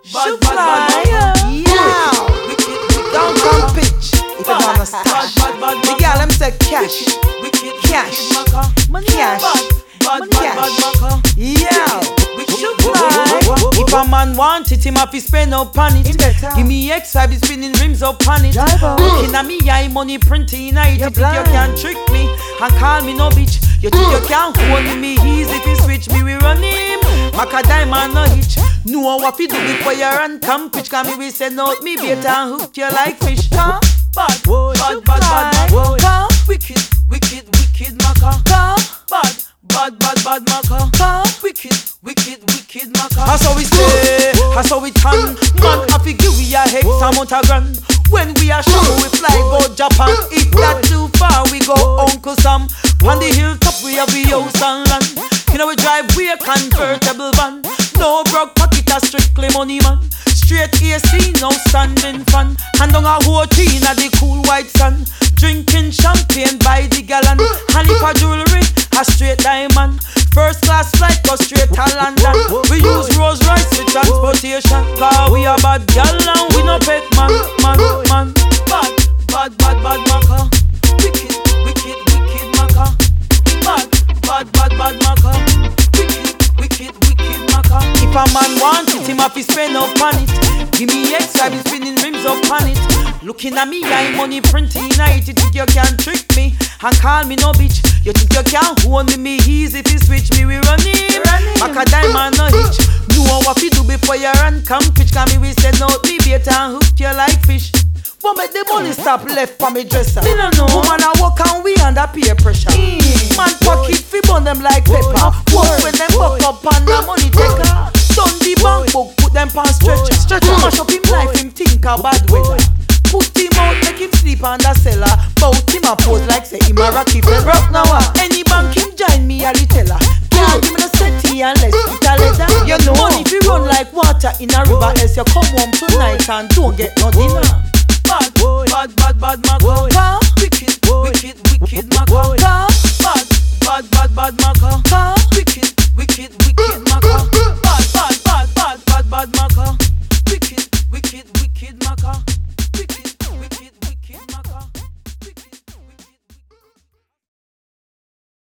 Shoot fly. Yeah. Don't come pitch if you don't stash. The girl them say cash. Cash. Money cash. Cash. Yeah. Shoot fly. If a man want it, him have to spend up on it. Give me X, I be spinning rims up on it. Looking at me, I money printing. I think you can trick me and call me no bitch. You think you can hold me easy if you switch me, we run him. Maca diamond no hitch. Know what you do before you run come pitch. Cause me we send out me better and hook you like fish. Bad, wicked, wicked, wicked Maca. Bad Maca. Wicked, wicked, wicked Maca. That's how we stay, that's how we turn. Man, I figure we a hex amount of grand. When we are show, we fly go Japan. If that too far, we go Uncle Sam. On the hilltop, we have the house and land. You know we drive, we a convertible van. No broke pocket, a strictly money man. Straight AC, no standing fan. Hand on a whole tree in the cool white sun. Drinking champagne by the gallon. And if a jewelry, a straight diamond. First class flight, go straight to London. We use Rolls Royce for transportation. Cause we a bad gal and we no pet man. Bad Maca. Wicked, wicked, wicked Maca. Bad Maca. Wicked, wicked Maca. If a man want it, him have to spend up on it. Give me X, I be spinning rims up on it. Looking at me, I money printing. I think you can trick me and call me no bitch. You think you can hold me easy if you switch me, we run him. Maca diamond no hitch. Know what you do before you run come pitch. Cause me we send out me better and hook you like fish. But make the money stop left for me dresser. Me no know. Woman a walk and we under peer pressure. Man pocket fi burn them like pepper. Work when them buck up and the money taker. Done the bank book, put them pan stretcher. Mash up him life, him think a bad weather. Put him out, make him sleep on the cellar. Bout him a pose like say him a rocky for rock now. Any bank him join me a the teller. Can't give me the setty unless it a leather. You know money fi run like water in a river. Else you come home tonight and don't get no dinner.